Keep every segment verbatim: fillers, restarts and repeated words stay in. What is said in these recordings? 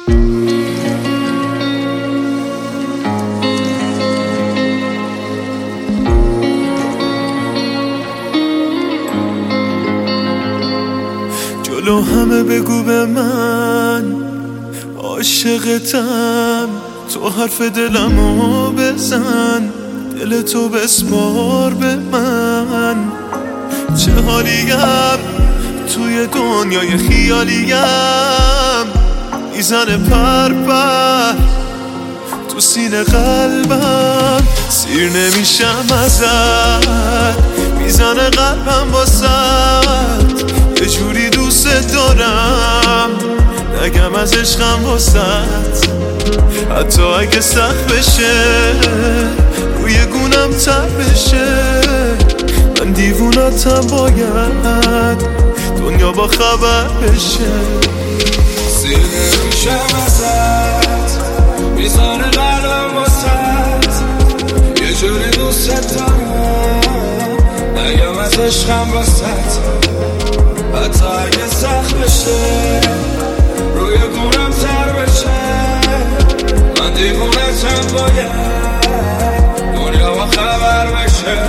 جلو همه بگو به من عاشقتم، تو حرف دلمو بزن، دل تو بسپار به من. چه حالیم توی دنیای خیالیم، میزنه پر پر تو سینه قلبم، سیر نمیشم ازت، میزنه قلبم واسد، یه جوری دوست دارم نگم از عشقم واسد. حتی اگه سخت بشه روی گونم تب بشه، من دیوونتم باید دنیا با خبر بشه. سیر نمیشم ازت، میزانه قلبم واسد، یه جوری دوست دارم نگم از عشقم واسد. حتی اگه سخت بشه روی گونم تر بشه، من دیوونتم باید دنیا با خبر بشه.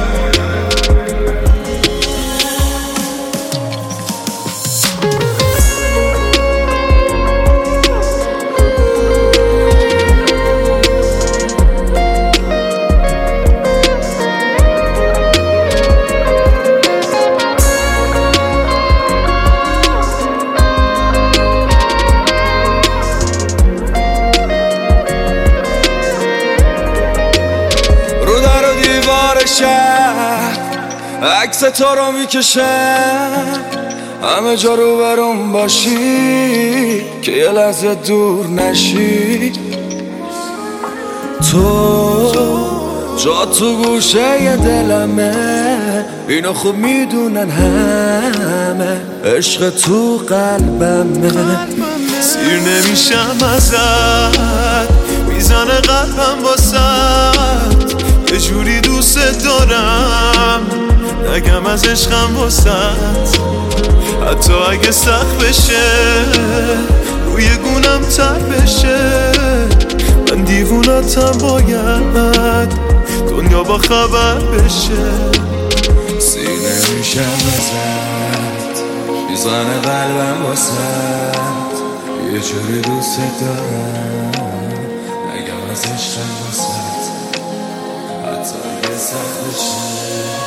عکس تو رو میکشم همه جا رو برام باشی که یه لحظه دور نشی. تو جا تو گوشه ی دلمه، اینو خوب میدونن همه، عشق تو قلبمه. سیر نمیشم ازت، میزنه قلبم واسد، یه جوری دوست دارم نگم از عشقم واسد. حتی اگه سخت بشه روی گونم تب بشه، من دیوونتم باید دنیا با خبر بشه. سیر نمیشم ازت، میزنه قلبم واسد، یه جوری دوست دارم نگم از عشقم واسد. حتی اگه سخت بشه